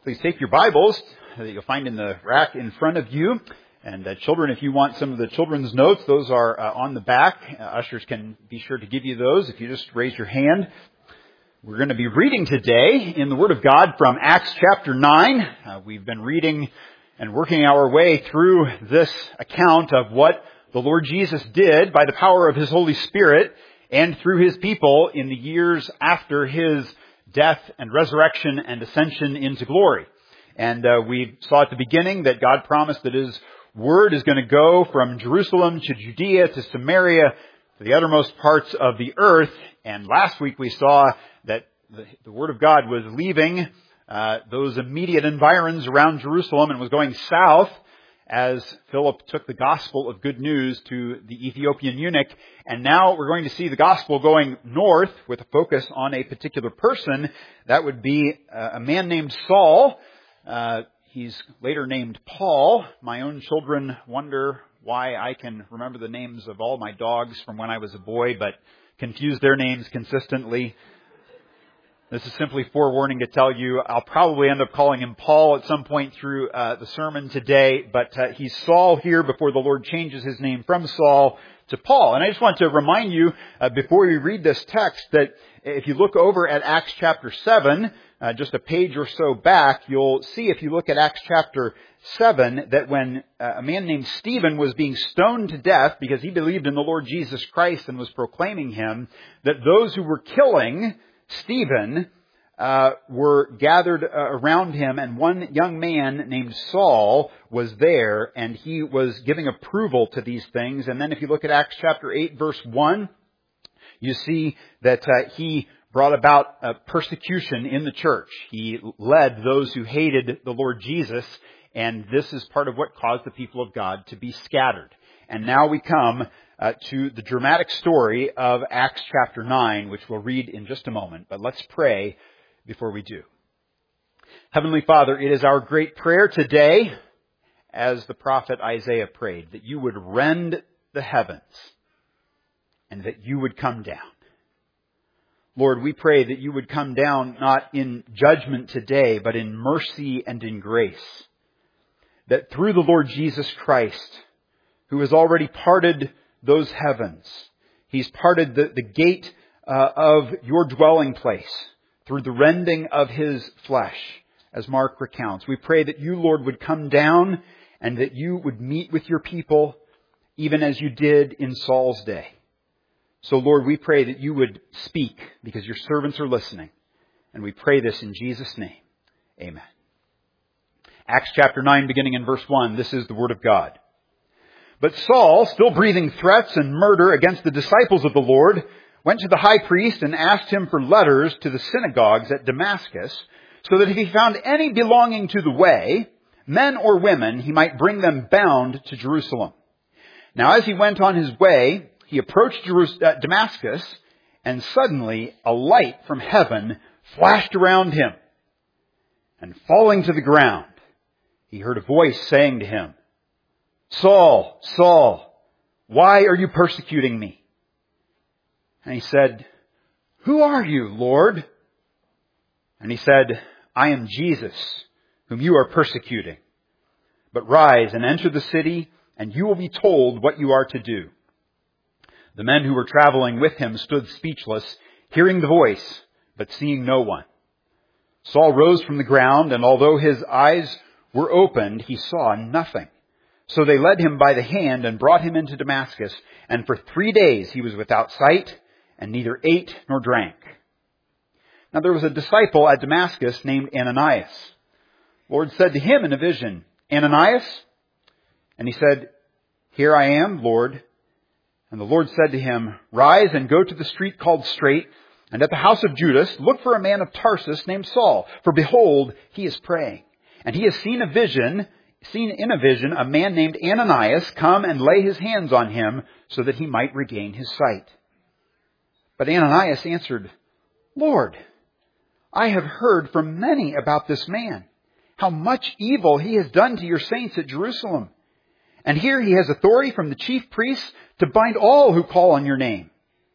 Please take your Bibles that you'll find in the rack in front of you. And children, if you want some of the children's notes, those are on the back. Ushers can be sure to give you those if you just raise your hand. We're going to be reading today in the Word of God from Acts chapter 9. We've been reading and working our way through this account of what the Lord Jesus did by the power of His Holy Spirit and through His people in the years after His death and resurrection and ascension into glory. And we saw at the beginning that God promised that His Word is going to go from Jerusalem to Judea to Samaria to the uttermost parts of the earth. And last week we saw that the Word of God was leaving those immediate environs around Jerusalem and was going south as Philip took the gospel of good news to the Ethiopian eunuch. And now we're going to see the gospel going north with a focus on a particular person. That would be a man named Saul. He's later named Paul. My own children wonder why I can remember the names of all my dogs from when I was a boy, but confuse their names consistently. This is simply forewarning to tell you I'll probably end up calling him Paul at some point through the sermon today, but he's Saul here before the Lord changes his name from Saul to Paul. And I just want to remind you before we read this text that if you look over at Acts chapter 7, just a page or so back, you'll see if you look at Acts chapter 7 that when a man named Stephen was being stoned to death because he believed in the Lord Jesus Christ and was proclaiming Him, that those who were killing Stephen were gathered around him, and one young man named Saul was there, and he was giving approval to these things. And then if you look at Acts chapter 8, verse 1, you see that he brought about persecution in the church. He led those who hated the Lord Jesus, and this is part of what caused the people of God to be scattered. And now we come to the dramatic story of Acts chapter 9, which we'll read in just a moment. But let's pray before we do. Heavenly Father, it is our great prayer today, as the prophet Isaiah prayed, that you would rend the heavens and that you would come down. Lord, we pray that you would come down not in judgment today, but in mercy and in grace. That through the Lord Jesus Christ, who has already parted those heavens, He's parted the gate of your dwelling place through the rending of His flesh, as Mark recounts. We pray that you, Lord, would come down and that you would meet with your people, even as you did in Saul's day. So, Lord, we pray that you would speak because your servants are listening. And we pray this in Jesus' name. Amen. Acts chapter 9, beginning in verse 1, this is the word of God. But Saul, still breathing threats and murder against the disciples of the Lord, went to the high priest and asked him for letters to the synagogues at Damascus, so that if he found any belonging to the way, men or women, he might bring them bound to Jerusalem. Now as he went on his way, he approached Damascus, and suddenly a light from heaven flashed around him. And falling to the ground, he heard a voice saying to him, "Saul, Saul, why are you persecuting me?" And he said, "Who are you, Lord?" And he said, "I am Jesus, whom you are persecuting. But rise and enter the city, and you will be told what you are to do." The men who were traveling with him stood speechless, hearing the voice, but seeing no one. Saul rose from the ground, and although his eyes were opened, he saw nothing. So they led him by the hand and brought him into Damascus, and for 3 days he was without sight, and neither ate nor drank. Now there was a disciple at Damascus named Ananias. The Lord said to him in a vision, "Ananias?" And he said, "Here I am, Lord." And the Lord said to him, "Rise and go to the street called Straight, and at the house of Judas look for a man of Tarsus named Saul. For behold, he is praying. And he has seen in a vision a man named Ananias come and lay his hands on him so that he might regain his sight." But Ananias answered, "Lord, I have heard from many about this man, how much evil he has done to your saints at Jerusalem. And here he has authority from the chief priests to bind all who call on your name."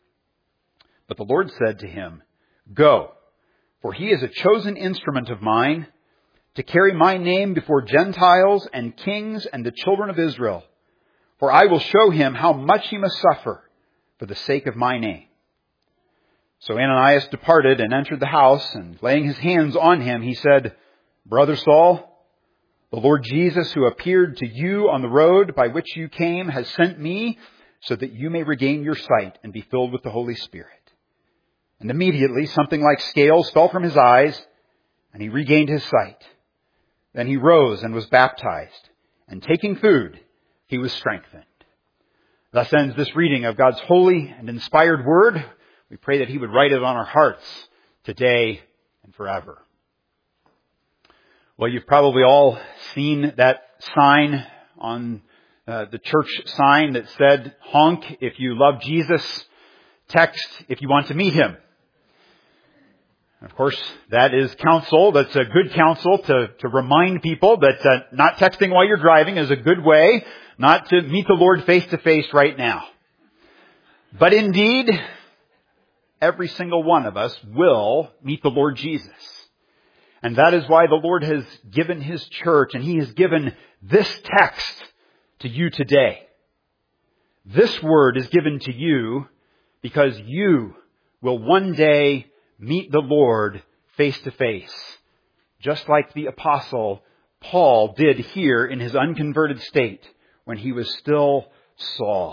But the Lord said to him, "Go, for he is a chosen instrument of mine to carry my name before Gentiles and kings and the children of Israel. For I will show him how much he must suffer for the sake of my name." So Ananias departed and entered the house, and laying his hands on him, he said, "Brother Saul, the Lord Jesus, who appeared to you on the road by which you came, has sent me so that you may regain your sight and be filled with the Holy Spirit." And immediately something like scales fell from his eyes, and he regained his sight. Then he rose and was baptized, and taking food, he was strengthened. Thus ends this reading of God's holy and inspired word. We pray that he would write it on our hearts today and forever. Well, you've probably all seen that sign on the church sign that said, "Honk if you love Jesus, text if you want to meet him." Of course, that is counsel. That's a good counsel to remind people that not texting while you're driving is a good way not to meet the Lord face to face right now. But indeed, every single one of us will meet the Lord Jesus. And that is why the Lord has given his church, and he has given this text to you today. This word is given to you because you will one day meet the Lord face to face, just like the apostle Paul did here in his unconverted state when he was still Saul.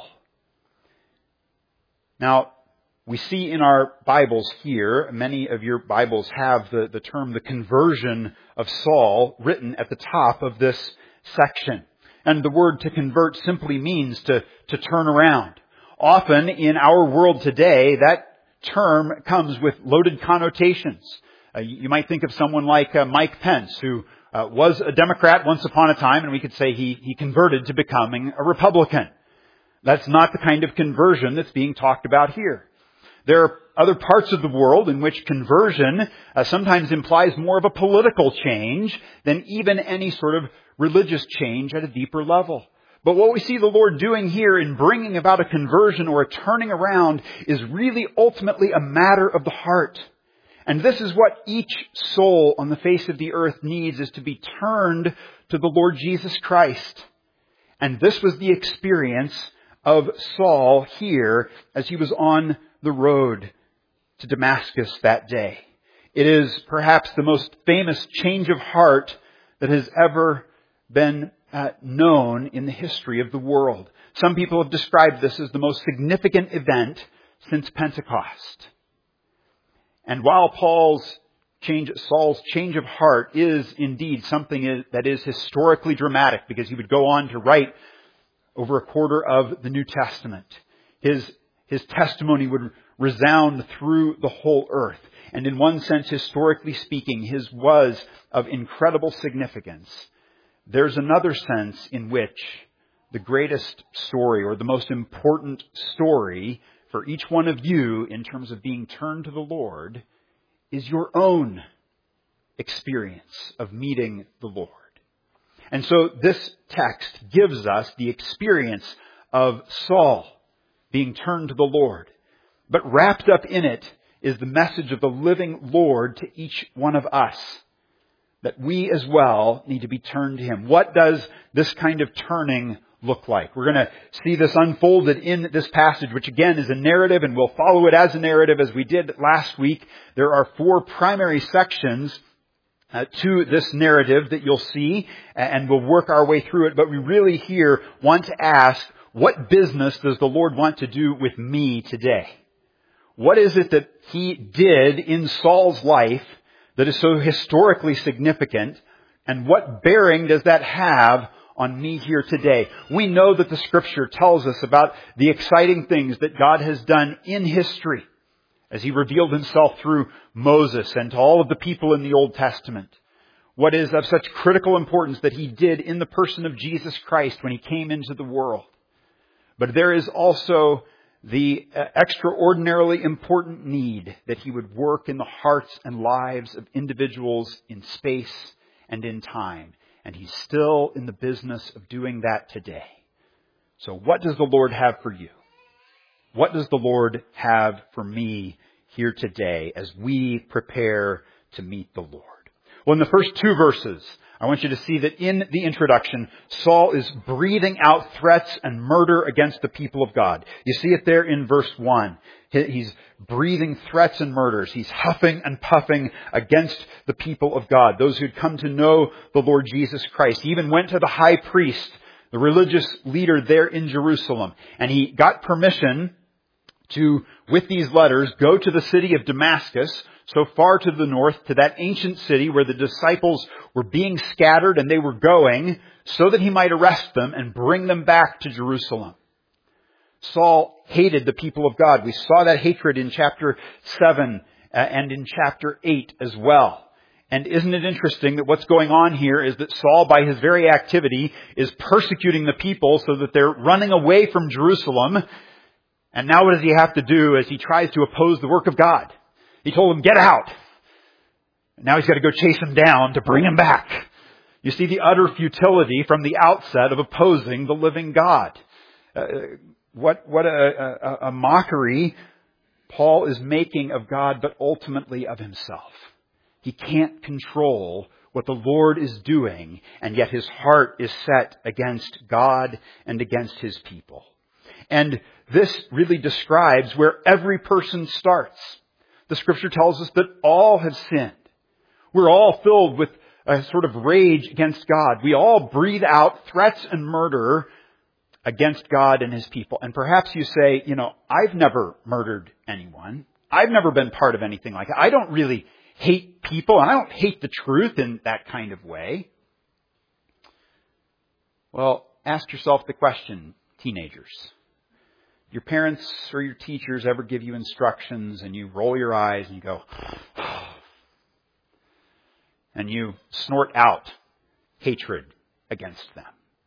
Now, we see in our Bibles here, many of your Bibles have the term, the conversion of Saul, written at the top of this section. And the word to convert simply means to turn around. Often in our world today, that term comes with loaded connotations. You might think of someone like Mike Pence, who was a Democrat once upon a time, and we could say he converted to becoming a Republican. That's not the kind of conversion that's being talked about here. There are other parts of the world in which conversion sometimes implies more of a political change than even any sort of religious change at a deeper level. But what we see the Lord doing here in bringing about a conversion or a turning around is really ultimately a matter of the heart. And this is what each soul on the face of the earth needs, is to be turned to the Lord Jesus Christ. And this was the experience of Saul here as he was on the road to Damascus that day. It is perhaps the most famous change of heart that has ever been known in the history of the world. Some people have described this as the most significant event since Pentecost. And while Saul's change of heart is indeed something that is historically dramatic, because he would go on to write over a quarter of the New Testament, his testimony would resound through the whole earth. And in one sense, historically speaking, his was of incredible significance. There's another sense in which the greatest story, or the most important story for each one of you in terms of being turned to the Lord, is your own experience of meeting the Lord. And so this text gives us the experience of Saul being turned to the Lord. But wrapped up in it is the message of the living Lord to each one of us, that we as well need to be turned to him. What does this kind of turning look like? We're going to see this unfolded in this passage, which again is a narrative, and we'll follow it as a narrative as we did last week. There are 4 primary sections to this narrative that you'll see, and we'll work our way through it. But we really here want to ask, what business does the Lord want to do with me today? What is it that he did in Saul's life that is so historically significant? And what bearing does that have on me here today? We know that the Scripture tells us about the exciting things that God has done in history as he revealed himself through Moses and to all of the people in the Old Testament. What is of such critical importance that he did in the person of Jesus Christ when he came into the world. But there is also the extraordinarily important need that he would work in the hearts and lives of individuals in space and in time. And he's still in the business of doing that today. So what does the Lord have for you? What does the Lord have for me here today as we prepare to meet the Lord? Well, in the first two verses, I want you to see that in the introduction, Saul is breathing out threats and murder against the people of God. You see it there in verse 1. He's breathing threats and murders. He's huffing and puffing against the people of God, those who'd come to know the Lord Jesus Christ. He even went to the high priest, the religious leader there in Jerusalem, and he got permission to, with these letters, go to the city of Damascus, so far to the north, to that ancient city where the disciples were being scattered and they were going, so that he might arrest them and bring them back to Jerusalem. Saul hated the people of God. We saw that hatred in chapter 7 and in chapter 8 as well. And isn't it interesting that what's going on here is that Saul, by his very activity, is persecuting the people so that they're running away from Jerusalem. And now what does he have to do as he tries to oppose the work of God? He told them, get out. Now he's got to go chase them down to bring them back. You see the utter futility from the outset of opposing the living God. What a mockery Paul is making of God, but ultimately of himself. He can't control what the Lord is doing, and yet his heart is set against God and against his people. And this really describes where every person starts. The Scripture tells us that all have sinned. We're all filled with a sort of rage against God. We all breathe out threats and murder against God and his people. And perhaps you say, I've never murdered anyone. I've never been part of anything like that. I don't really hate people, and I don't hate the truth in that kind of way. Well, ask yourself the question, teenagers. Your parents or your teachers ever give you instructions and you roll your eyes and you go, and you snort out hatred against them?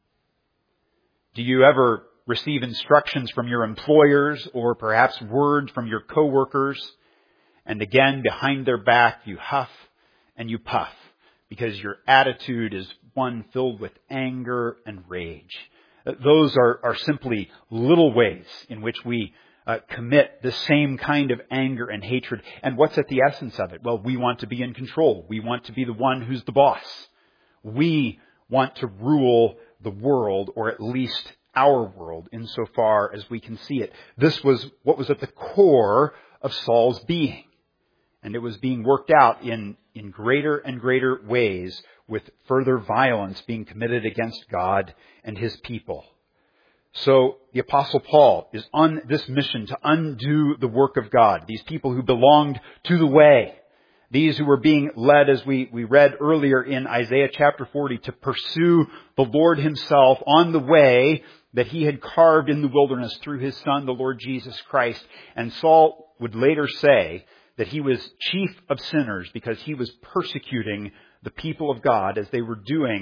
Do you ever receive instructions from your employers or perhaps words from your coworkers, and again, behind their back, you huff and you puff because your attitude is one filled with anger and rage? Those are simply little ways in which we commit the same kind of anger and hatred. And what's at the essence of it? Well, we want to be in control. We want to be the one who's the boss. We want to rule the world, or at least our world, insofar as we can see it. This was what was at the core of Saul's being. And it was being worked out in greater and greater ways, with further violence being committed against God and his people. So the Apostle Paul is on this mission to undo the work of God. These people who belonged to the way. These who were being led, as we read earlier in Isaiah chapter 40, to pursue the Lord himself on the way that he had carved in the wilderness through his Son, the Lord Jesus Christ. And Saul would later say that he was chief of sinners because he was persecuting the people of God as they were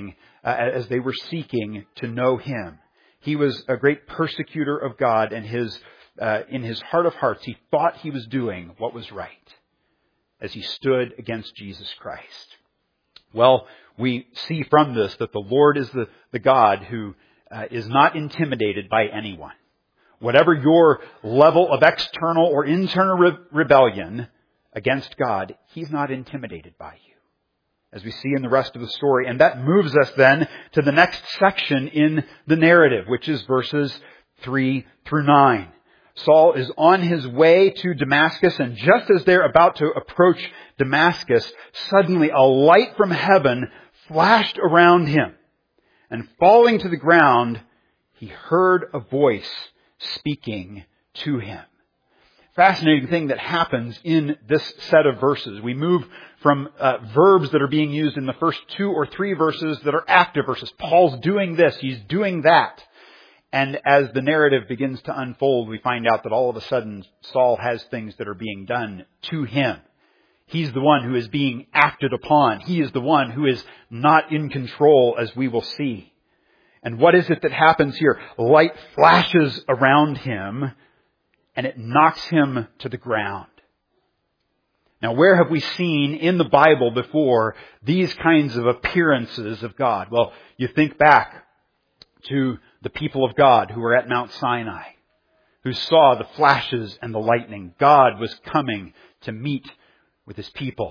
seeking to know him. He was a great persecutor of God, and in his heart of hearts, he thought he was doing what was right as he stood against Jesus Christ. Well, we see from this that the Lord is the God who is not intimidated by anyone. Whatever your level of external or internal rebellion against God, he's not intimidated by you, as we see in the rest of the story. And that moves us then to the next section in the narrative, which is verses 3 through 9. Saul is on his way to Damascus, and just as they're about to approach Damascus, suddenly a light from heaven flashed around him. And falling to the ground, he heard a voice speaking to him. Fascinating thing that happens in this set of verses. We move from verbs that are being used in the first 2 or 3 verses that are active verses. Paul's doing this, he's doing that. And as the narrative begins to unfold, we find out that all of a sudden Saul has things that are being done to him. He's the one who is being acted upon. He is the one who is not in control, as we will see. And what is it that happens here? Light flashes around him, and it knocks him to the ground. Now, where have we seen in the Bible before these kinds of appearances of God? Well, you think back to the people of God who were at Mount Sinai, who saw the flashes and the lightning. God was coming to meet with his people.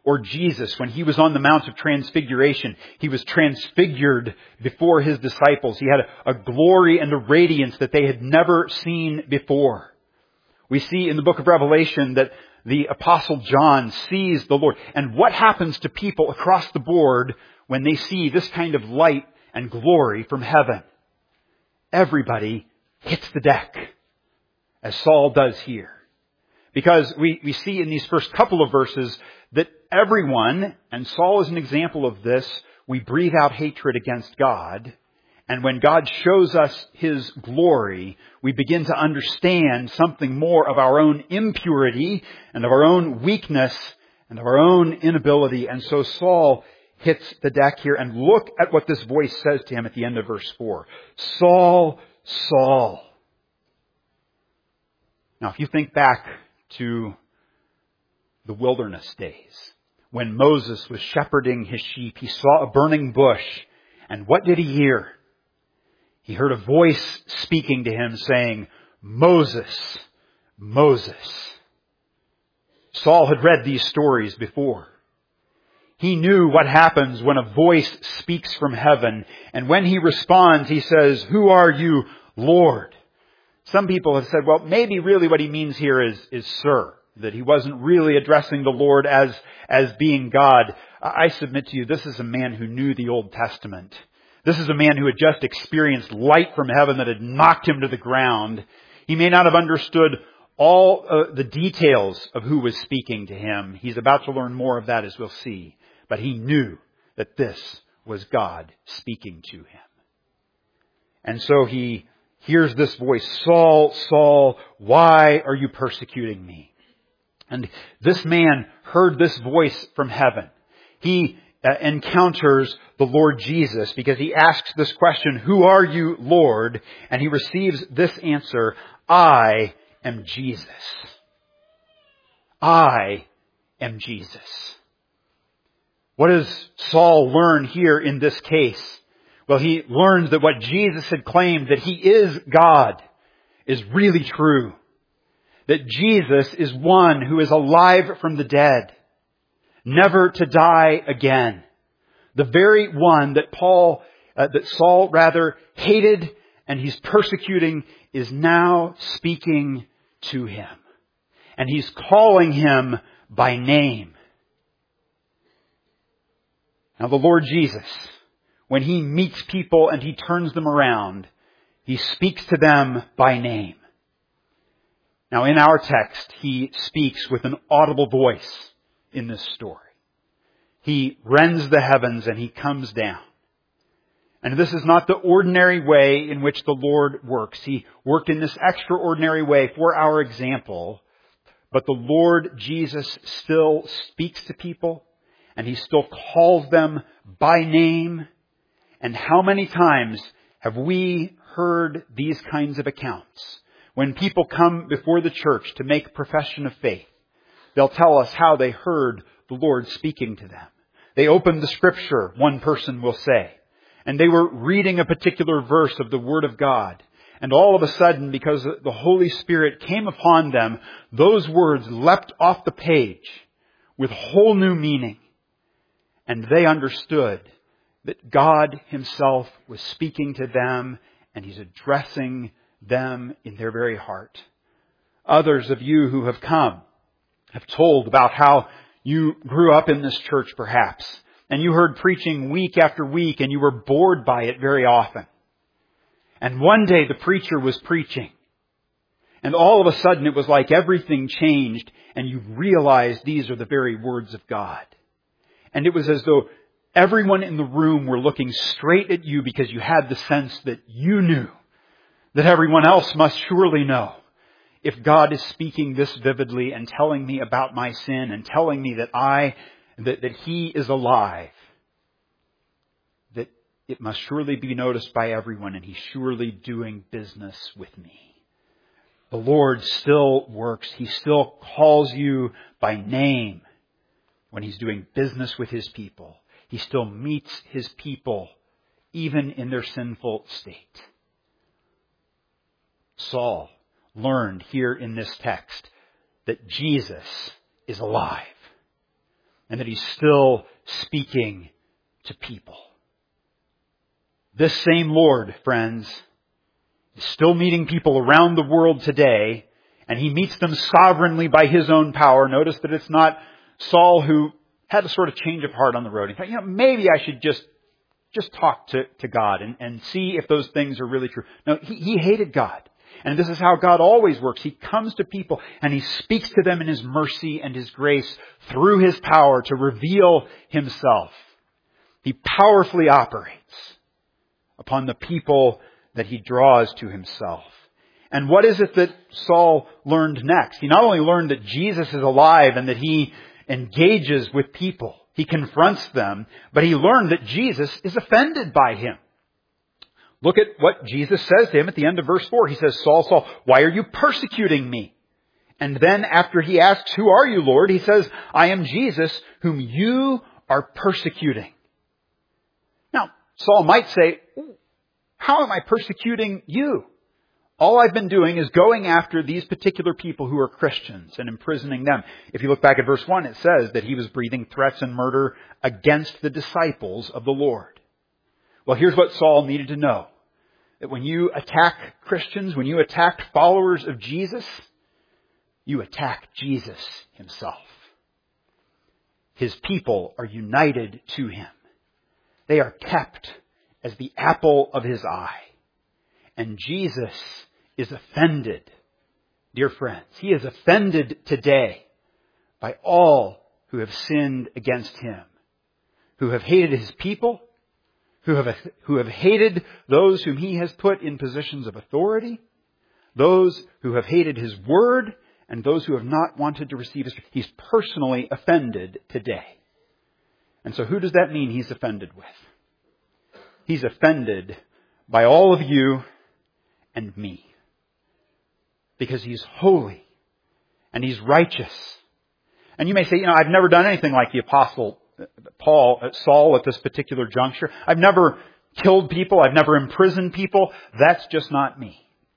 Or Jesus, when he was on the Mount of Transfiguration, he was transfigured before his disciples. He had a glory and a radiance that they had never seen before. We see in the book of Revelation that the Apostle John sees the Lord. And what happens to people across the board when they see this kind of light and glory from heaven? Everybody hits the deck, as Saul does here. Because we see in these first couple of verses that everyone, and Saul is an example of this, we breathe out hatred against God. And when God shows us His glory, we begin to understand something more of our own impurity and of our own weakness and of our own inability. And so Saul hits the deck here. And look at what this voice says to him at the end of verse 4. Saul, Saul. Now, if you think back to the wilderness days, when Moses was shepherding his sheep, he saw a burning bush. And what did he hear? He heard a voice speaking to him saying, Moses, Moses. Saul had read these stories before. He knew what happens when a voice speaks from heaven. And when he responds, he says, Who are you, Lord? Some people have said, well, maybe really what he means here is sir. That he wasn't really addressing the Lord as being God. I submit to you, this is a man who knew the Old Testament. This is a man who had just experienced light from heaven that had knocked him to the ground. He may not have understood all the details of who was speaking to him. He's about to learn more of that, as we'll see. But he knew that this was God speaking to him. And so he hears this voice, Saul, Saul, why are you persecuting me? And this man heard this voice from heaven. He encounters the Lord Jesus because he asks this question, Who are you, Lord? And he receives this answer, I am Jesus. I am Jesus. What does Saul learn here in this case? Well, he learns that what Jesus had claimed, that He is God, is really true. That Jesus is one who is alive from the dead, never to die again. The very one that Saul hated and he's persecuting is now speaking to him. And he's calling him by name. Now the Lord Jesus, when He meets people and He turns them around, He speaks to them by name. Now in our text, He speaks with an audible voice in this story. He rends the heavens and He comes down. And this is not the ordinary way in which the Lord works. He worked in this extraordinary way for our example. But the Lord Jesus still speaks to people and He still calls them by name. And how many times have we heard these kinds of accounts? When people come before the church to make profession of faith, they'll tell us how they heard the Lord speaking to them. They opened the Scripture, one person will say, and they were reading a particular verse of the Word of God. And all of a sudden, because the Holy Spirit came upon them, those words leapt off the page with whole new meaning. And they understood that God Himself was speaking to them and He's addressing them in their very heart. Others of you who have come have told about how you grew up in this church perhaps, and you heard preaching week after week and you were bored by it very often. And one day the preacher was preaching, and all of a sudden it was like everything changed and you realized these are the very words of God. And it was as though everyone in the room were looking straight at you because you had the sense that you knew that everyone else must surely know. If God is speaking this vividly and telling me about my sin and telling me that He is alive, that it must surely be noticed by everyone and He's surely doing business with me. The Lord still works. He still calls you by name when He's doing business with His people. He still meets His people even in their sinful state. Saul learned here in this text that Jesus is alive. and that He's still speaking to people. This same Lord, friends, is still meeting people around the world today, and He meets them sovereignly by His own power. Notice that it's not Saul who had a sort of change of heart on the road. He thought, maybe I should just talk to God and see if those things are really true. No, he hated God. And this is how God always works. He comes to people and He speaks to them in His mercy and His grace through His power to reveal Himself. He powerfully operates upon the people that He draws to Himself. And what is it that Saul learned next? He not only learned that Jesus is alive and that He engages with people, He confronts them, but he learned that Jesus is offended by him. Look at what Jesus says to him at the end of verse 4. He says, Saul, Saul, why are you persecuting me? And then after he asks, who are you, Lord? He says, I am Jesus, whom you are persecuting. Now, Saul might say, how am I persecuting you? All I've been doing is going after these particular people who are Christians and imprisoning them. If you look back at verse 1, it says that he was breathing threats and murder against the disciples of the Lord. Well, here's what Saul needed to know. That when you attack Christians, when you attack followers of Jesus, you attack Jesus Himself. His people are united to Him. They are kept as the apple of His eye. And Jesus is offended, dear friends. He is offended today by all who have sinned against Him, who have hated His people, who have hated those whom He has put in positions of authority, those who have hated His word, and those who have not wanted to receive His. He's personally offended today. And so who does that mean He's offended with? He's offended by all of you and me. Because He's holy and He's righteous. And you may say, I've never done anything like the Apostle Saul at this particular juncture. I've never killed people. I've never imprisoned people. That's just not me.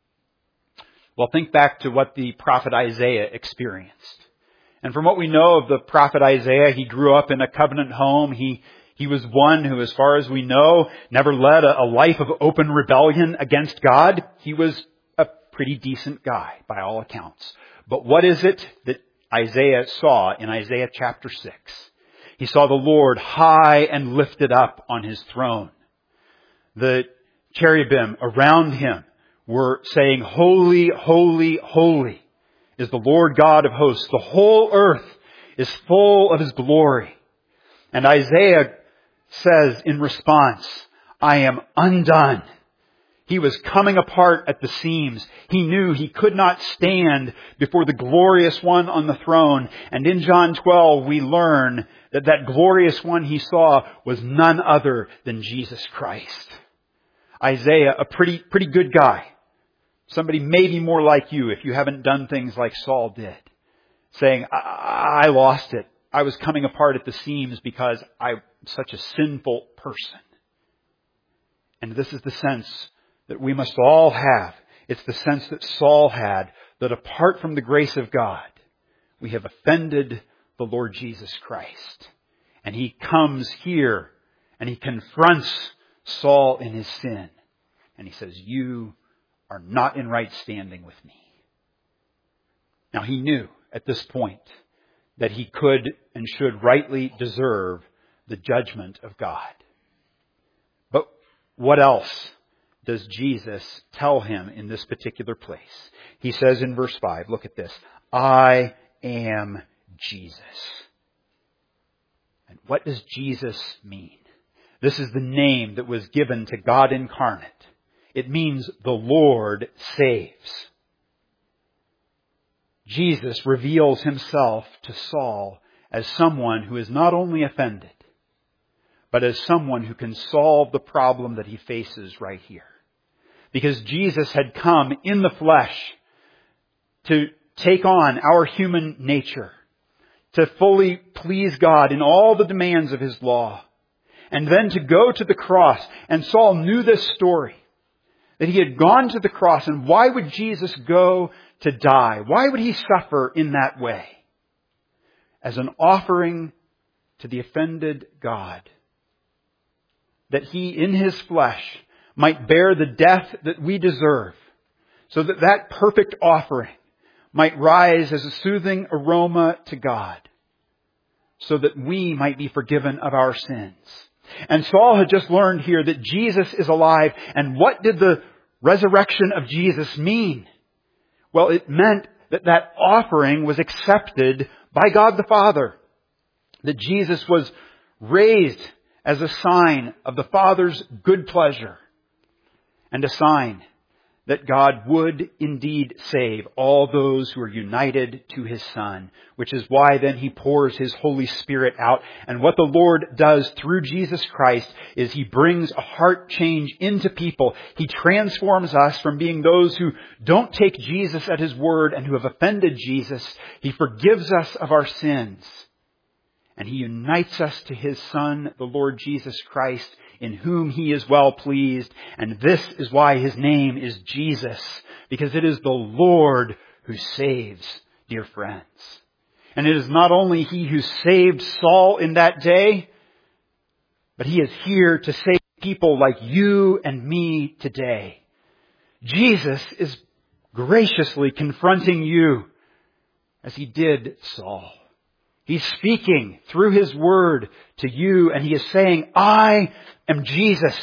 Well, think back to what the prophet Isaiah experienced. And from what we know of the prophet Isaiah, he grew up in a covenant home. He was one who, as far as we know, never led a life of open rebellion against God. He was a pretty decent guy by all accounts. But what is it that Isaiah saw in Isaiah chapter 6? He saw the Lord high and lifted up on His throne. The cherubim around Him were saying, holy, holy, holy is the Lord God of hosts. The whole earth is full of His glory. And Isaiah says in response, I am undone. He was coming apart at the seams. He knew he could not stand before the glorious one on the throne. And in John 12, we learn that glorious one he saw was none other than Jesus Christ. Isaiah, a pretty good guy. Somebody maybe more like you if you haven't done things like Saul did. Saying, I lost it. I was coming apart at the seams because I'm such a sinful person. And this is the sense that we must all have. It's the sense that Saul had, that apart from the grace of God, we have offended the Lord Jesus Christ. And He comes here and He confronts Saul in his sin. And He says, you are not in right standing with me. Now He knew at this point that he could and should rightly deserve the judgment of God. But what else does Jesus tell him in this particular place? He says in verse 5, look at this, I am Jesus. And what does Jesus mean? This is the name that was given to God incarnate. It means the Lord saves. Jesus reveals Himself to Saul as someone who is not only offended, but as someone who can solve the problem that he faces right here. Because Jesus had come in the flesh to take on our human nature, to fully please God in all the demands of His law, and then to go to the cross. And Saul knew this story, that He had gone to the cross. And why would Jesus go to die? Why would He suffer in that way? As an offering to the offended God, that He in His flesh might bear the death that we deserve, so that that perfect offering might rise as a soothing aroma to God, so that we might be forgiven of our sins. And Saul had just learned here that Jesus is alive. And what did the resurrection of Jesus mean? Well, it meant that that offering was accepted by God the Father. That Jesus was raised as a sign of the Father's good pleasure. And a sign that God would indeed save all those who are united to His Son, which is why then He pours His Holy Spirit out. And what the Lord does through Jesus Christ is He brings a heart change into people. He transforms us from being those who don't take Jesus at His word and who have offended Jesus. He forgives us of our sins. And He unites us to His Son, the Lord Jesus Christ, in whom He is well pleased. And this is why His name is Jesus, because it is the Lord who saves, dear friends. And it is not only He who saved Saul in that day, but He is here to save people like you and me today. Jesus is graciously confronting you as He did Saul. He's speaking through His word to you, and He is saying, I am Jesus.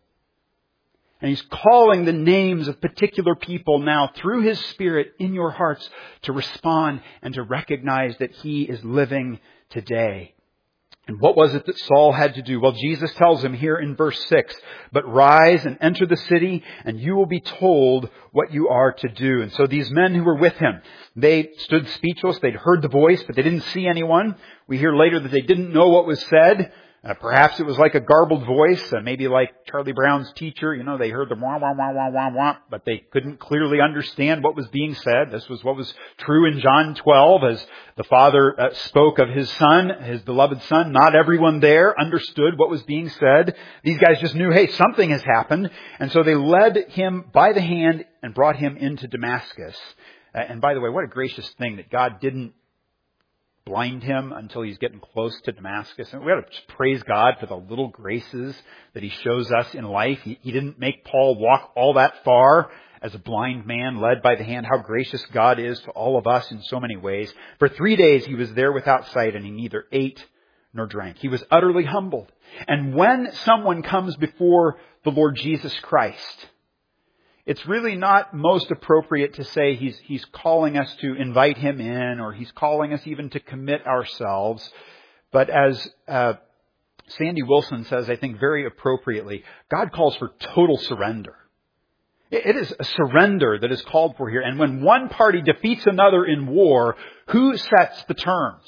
And He's calling the names of particular people now through His Spirit in your hearts to respond and to recognize that He is living today. And what was it that Saul had to do? Well, Jesus tells him here in verse 6, but rise and enter the city, and you will be told what you are to do. And so these men who were with him, they stood speechless. They'd heard the voice, but they didn't see anyone. We hear later that they didn't know what was said. Perhaps it was like a garbled voice, maybe like Charlie Brown's teacher. You know, they heard the wah, wah, wah, wah, wah, wah, but they couldn't clearly understand what was being said. This was what was true in John 12 as the Father spoke of His Son, His beloved Son. Not everyone there understood what was being said. These guys just knew, hey, something has happened. And so they led him by the hand and brought him into Damascus. And by the way, what a gracious thing that God didn't blind him until he's getting close to Damascus. And we ought to just praise God for the little graces that He shows us in life. He didn't make Paul walk all that far as a blind man led by the hand. How gracious God is to all of us in so many ways. For 3 days he was there without sight, and he neither ate nor drank. He was utterly humbled. And when someone comes before the Lord Jesus Christ, it's really not most appropriate to say He's calling us to invite Him in, or He's calling us even to commit ourselves. But as Sandy Wilson says, I think very appropriately, God calls for total surrender. It is a surrender that is called for here. And when one party defeats another in war, who sets the terms?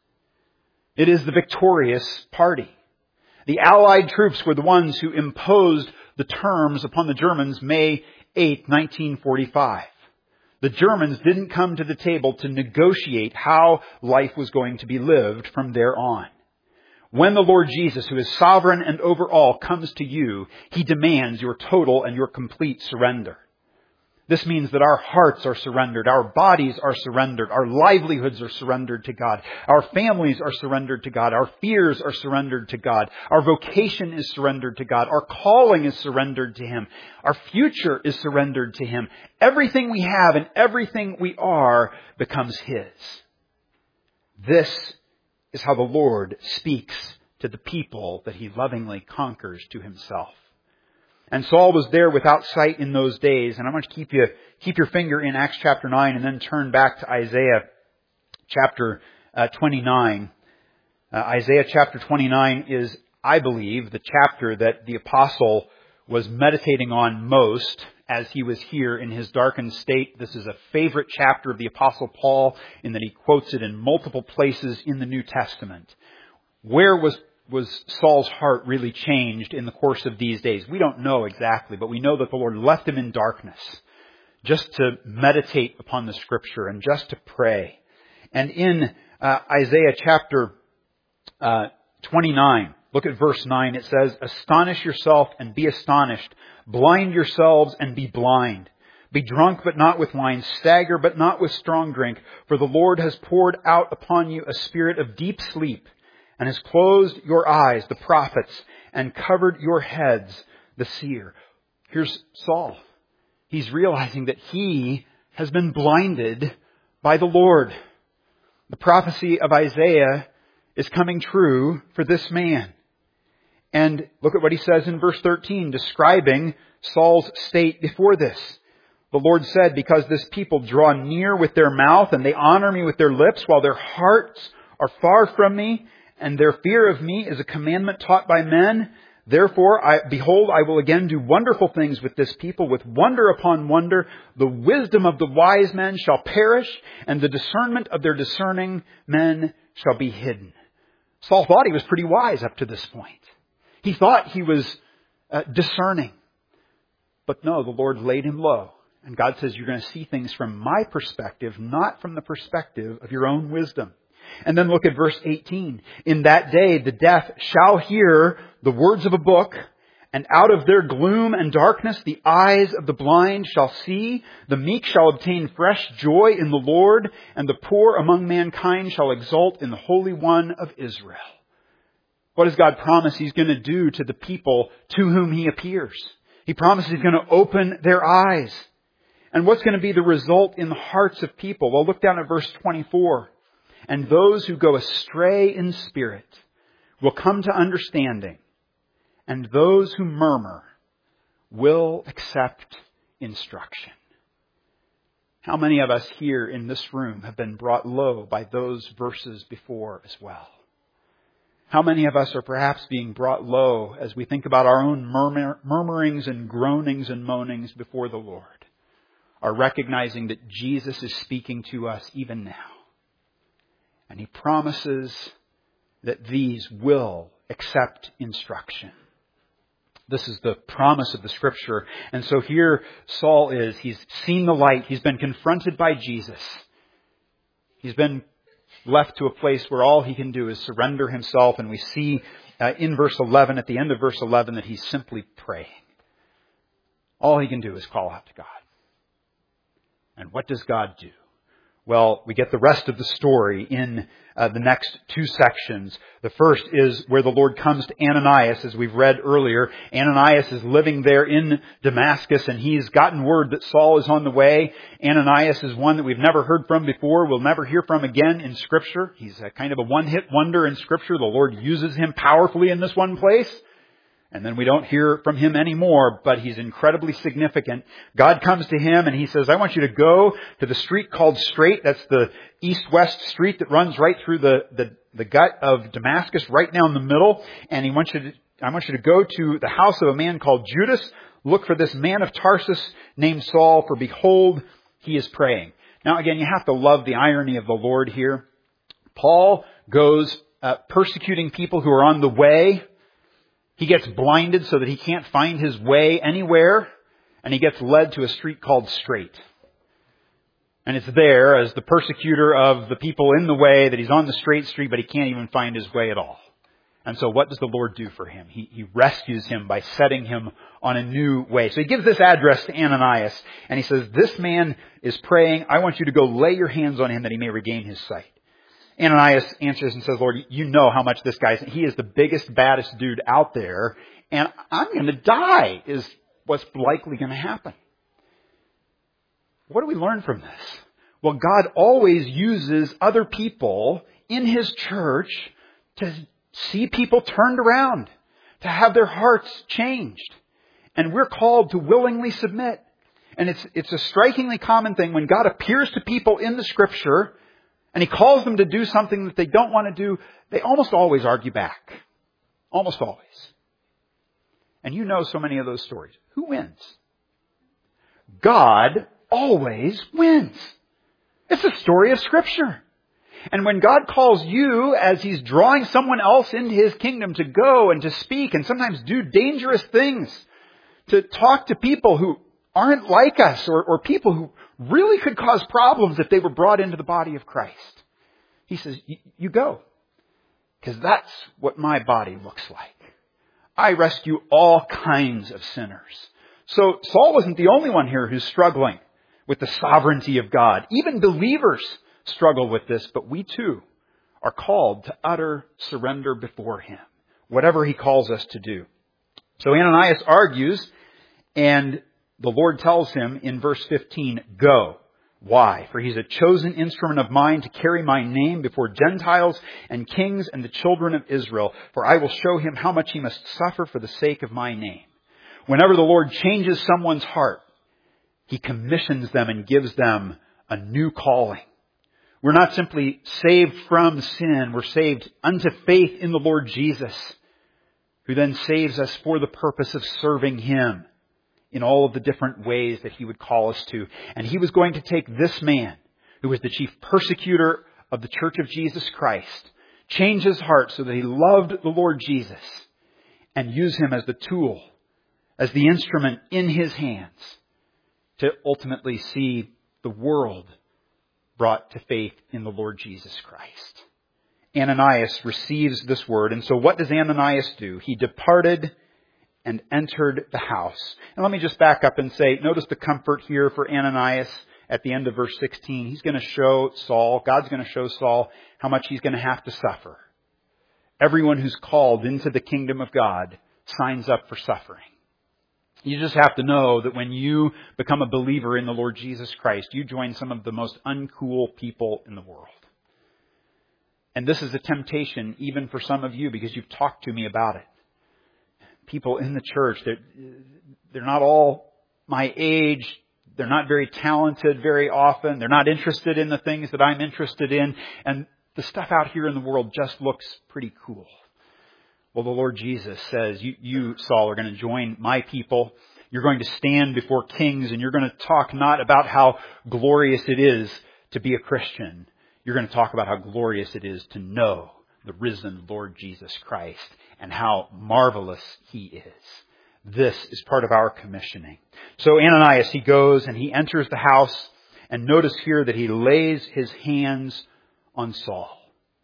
It is the victorious party. The Allied troops were the ones who imposed the terms upon the Germans May 8, 1945. The Germans didn't come to the table to negotiate how life was going to be lived from there on. When the Lord Jesus, who is sovereign and over all, comes to you, He demands your total and your complete surrender. This means that our hearts are surrendered, our bodies are surrendered, our livelihoods are surrendered to God, our families are surrendered to God, our fears are surrendered to God, our vocation is surrendered to God, our calling is surrendered to Him, our future is surrendered to Him. Everything we have and everything we are becomes His. This is how the Lord speaks to the people that He lovingly conquers to Himself. And Saul was there without sight in those days. And I want to keep your finger in Acts chapter 9 and then turn back to Isaiah chapter 29. Isaiah chapter 29 is, I believe, the chapter that the apostle was meditating on most as he was here in his darkened state. This is a favorite chapter of the apostle Paul in that he quotes it in multiple places in the New Testament. Where was Saul's heart really changed in the course of these days? We don't know exactly, but we know that the Lord left him in darkness just to meditate upon the Scripture and just to pray. And in Isaiah chapter 29, look at verse 9. It says, "Astonish yourself and be astonished. Blind yourselves and be blind. Be drunk but not with wine. Stagger but not with strong drink. For the Lord has poured out upon you a spirit of deep sleep. and has closed your eyes, the prophets, and covered your heads, the seer. Here's Saul. He's realizing that he has been blinded by the Lord. The prophecy of Isaiah is coming true for this man. And look at what he says in verse 13, describing Saul's state before this. The Lord said, because this people draw near with their mouth and they honor me with their lips while their hearts are far from me and their fear of me is a commandment taught by men. Therefore, behold, I will again do wonderful things with this people, with wonder upon wonder. The wisdom of the wise men shall perish, and the discernment of their discerning men shall be hidden. Saul thought he was pretty wise up to this point. He thought he was discerning. But no, the Lord laid him low. And God says, you're going to see things from my perspective, not from the perspective of your own wisdom. And then look at verse 18. In that day, the deaf shall hear the words of a book, and out of their gloom and darkness, the eyes of the blind shall see. The meek shall obtain fresh joy in the Lord, and the poor among mankind shall exult in the Holy One of Israel. What does God promise He's going to do to the people to whom He appears? He promises He's going to open their eyes. And what's going to be the result in the hearts of people? Well, look down at verse 24. And those who go astray in spirit will come to understanding, and those who murmur will accept instruction. How many of us here in this room have been brought low by those verses before as well? How many of us are perhaps being brought low as we think about our own murmurings and groanings and moanings before the Lord, are recognizing that Jesus is speaking to us even now. And He promises that these will accept instruction. This is the promise of the Scripture. And so here Saul is. He's seen the light. He's been confronted by Jesus. He's been left to a place where all he can do is surrender himself. And we see in verse 11, at the end of verse 11, that he's simply praying. All he can do is call out to God. And what does God do? Well, we get the rest of the story in the next two sections. The first is where the Lord comes to Ananias, as we've read earlier. Ananias is living there in Damascus, and he's gotten word that Saul is on the way. Ananias is one that we've never heard from before. We'll never hear from again in Scripture. He's a kind of a one-hit wonder in Scripture. The Lord uses him powerfully in this one place. And then we don't hear from him anymore, but he's incredibly significant. God comes to him and He says, I want you to go to the street called Straight. That's the east-west street that runs right through the gut of Damascus, right down the middle. And I want you to go to the house of a man called Judas. Look for this man of Tarsus named Saul, for behold, he is praying. Now again, you have to love the irony of the Lord here. Paul goes persecuting people who are on the way. He gets blinded so that he can't find his way anywhere, and he gets led to a street called Straight. And it's there as the persecutor of the people in the way that he's on the straight street, but he can't even find his way at all. And so what does the Lord do for him? He rescues him by setting him on a new way. So he gives this address to Ananias, and he says, this man is praying. I want you to go lay your hands on him that he may regain his sight. Ananias answers and says, Lord, you know how much this guy is. He is the biggest, baddest dude out there, and I'm going to die is what's likely going to happen. What do we learn from this? Well, God always uses other people in His church to see people turned around, to have their hearts changed. And we're called to willingly submit. And it's a strikingly common thing when God appears to people in the Scripture and He calls them to do something that they don't want to do, they almost always argue back. Almost always. And you know so many of those stories. Who wins? God always wins. It's a story of Scripture. And when God calls you, as He's drawing someone else into His kingdom, to go and to speak and sometimes do dangerous things, to talk to people who aren't like us, or people who really could cause problems if they were brought into the body of Christ. He says, you go. Because that's what my body looks like. I rescue all kinds of sinners. So Saul wasn't the only one here who's struggling with the sovereignty of God. Even believers struggle with this, but we too are called to utter surrender before Him, whatever He calls us to do. So Ananias argues, and the Lord tells him in verse 15, "Go." Why? "For he's a chosen instrument of mine to carry my name before Gentiles and kings and the children of Israel. For I will show him how much he must suffer for the sake of my name." Whenever the Lord changes someone's heart, He commissions them and gives them a new calling. We're not simply saved from sin. We're saved unto faith in the Lord Jesus, who then saves us for the purpose of serving Him in all of the different ways that He would call us to. And He was going to take this man, who was the chief persecutor of the Church of Jesus Christ, change his heart so that he loved the Lord Jesus, and use him as the tool, as the instrument in His hands, to ultimately see the world brought to faith in the Lord Jesus Christ. Ananias receives this word. And so what does Ananias do? He departed and entered the house. And let me just back up and say, notice the comfort here for Ananias at the end of verse 16. He's going to show Saul, God's going to show Saul how much he's going to have to suffer. Everyone who's called into the kingdom of God signs up for suffering. You just have to know that when you become a believer in the Lord Jesus Christ, you join some of the most uncool people in the world. And this is a temptation even for some of you, because you've talked to me about it. People in the church, they're not all my age. They're not very talented very often. They're not interested in the things that I'm interested in. And the stuff out here in the world just looks pretty cool. Well, the Lord Jesus says, you, Saul, are going to join my people. You're going to stand before kings, and you're going to talk not about how glorious it is to be a Christian. You're going to talk about how glorious it is to know the risen Lord Jesus Christ and how marvelous He is. This is part of our commissioning. So Ananias, he goes and he enters the house, and notice here that he lays his hands on Saul.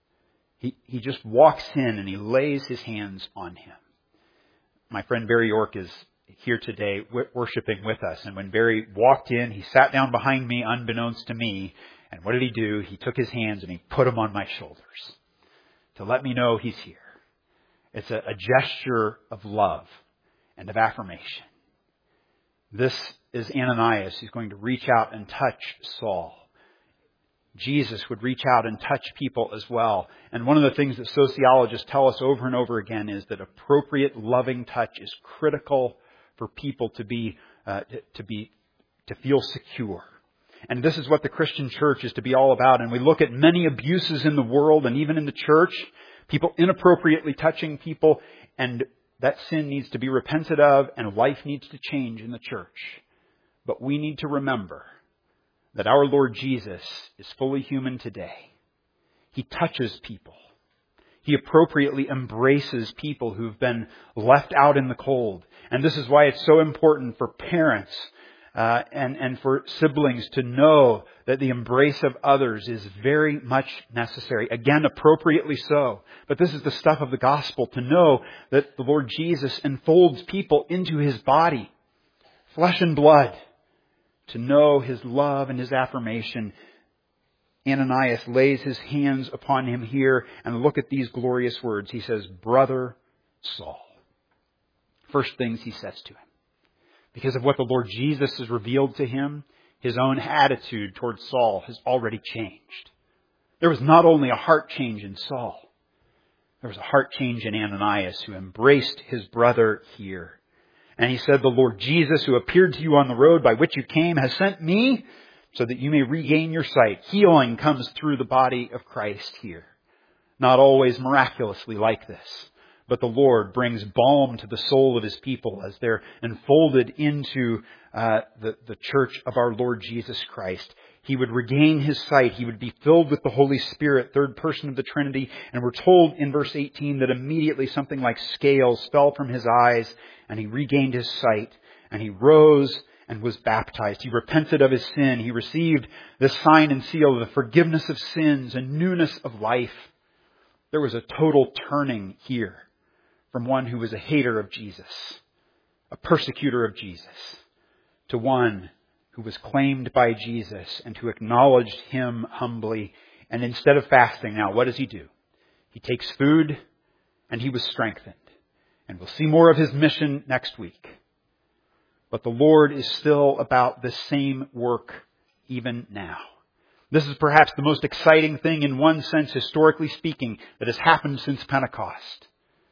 He just walks in and he lays his hands on him. My friend Barry York is here today worshiping with us. And when Barry walked in, he sat down behind me unbeknownst to me. And what did he do? He took his hands and he put them on my shoulders to let me know he's here. It's a gesture of love and of affirmation. This is Ananias who's going to reach out and touch Saul. Jesus would reach out and touch people as well. And one of the things that sociologists tell us over and over again is that appropriate loving touch is critical for people to feel secure. And this is what the Christian church is to be all about. And we look at many abuses in the world and even in the church, people inappropriately touching people, and that sin needs to be repented of and life needs to change in the church. But we need to remember that our Lord Jesus is fully human today. He touches people. He appropriately embraces people who've been left out in the cold. And this is why it's so important for parents and for siblings to know that the embrace of others is very much necessary. Again, appropriately so. But this is the stuff of the gospel, to know that the Lord Jesus enfolds people into His body, flesh and blood, to know His love and His affirmation. Ananias lays his hands upon him here, and look at these glorious words. He says, "Brother Saul." First things he says to him. Because of what the Lord Jesus has revealed to him, his own attitude towards Saul has already changed. There was not only a heart change in Saul, there was a heart change in Ananias, who embraced his brother here. And he said, "The Lord Jesus, who appeared to you on the road by which you came, has sent me so that you may regain your sight." Healing comes through the body of Christ here. Not always miraculously like this, but the Lord brings balm to the soul of His people as they're enfolded into the church of our Lord Jesus Christ. He would regain his sight. He would be filled with the Holy Spirit, third person of the Trinity. And we're told in verse 18 that immediately something like scales fell from his eyes, and he regained his sight, and he rose and was baptized. He repented of his sin. He received this sign and seal of the forgiveness of sins and newness of life. There was a total turning here from one who was a hater of Jesus, a persecutor of Jesus, to one who was claimed by Jesus and who acknowledged Him humbly And instead of fasting now, what does he do? He takes food and he was strengthened. And we'll see more of his mission next week. But the Lord is still about the same work even now. This is perhaps the most exciting thing in one sense, historically speaking, that has happened since Pentecost.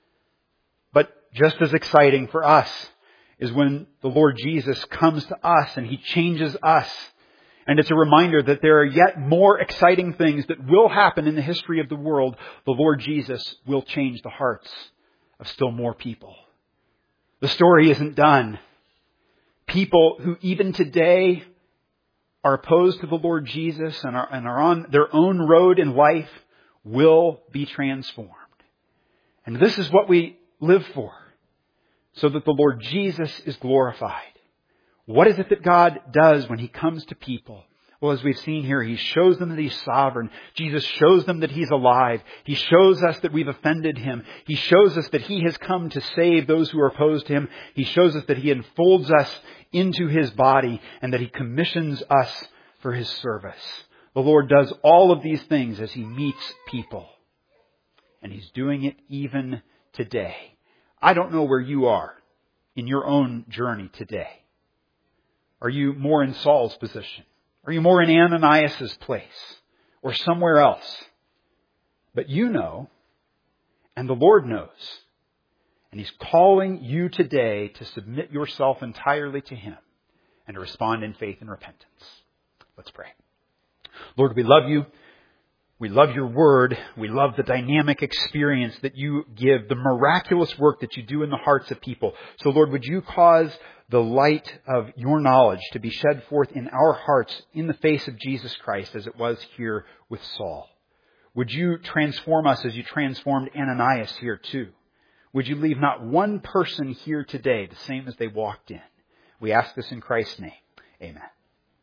But just as exciting for us is when the Lord Jesus comes to us and he changes us. And it's a reminder that there are yet more exciting things that will happen in the history of the world. The Lord Jesus will change the hearts of still more people. The story isn't done. People who even today are opposed to the Lord Jesus and are on their own road in life will be transformed. And this is what we live for, so that the Lord Jesus is glorified. What is it that God does when he comes to people? Well, as we've seen here, he shows them that he's sovereign. Jesus shows them that he's alive. He shows us that we've offended him. He shows us that he has come to save those who are opposed to him. He shows us that he enfolds us into his body and that he commissions us for his service. The Lord does all of these things as he meets people. And he's doing it even today. I don't know where you are in your own journey today. Are you more in Saul's position? Are you more in Ananias' place? Or somewhere else? But you know, and the Lord knows. And he's calling you today to submit yourself entirely to him and to respond in faith and repentance. Let's pray. Lord, we love you. We love your word. We love the dynamic experience that you give, the miraculous work that you do in the hearts of people. So Lord, would you cause the light of your knowledge to be shed forth in our hearts in the face of Jesus Christ as it was here with Saul? Would you transform us as you transformed Ananias here too? Would you leave not one person here today the same as they walked in? We ask this in Christ's name. Amen.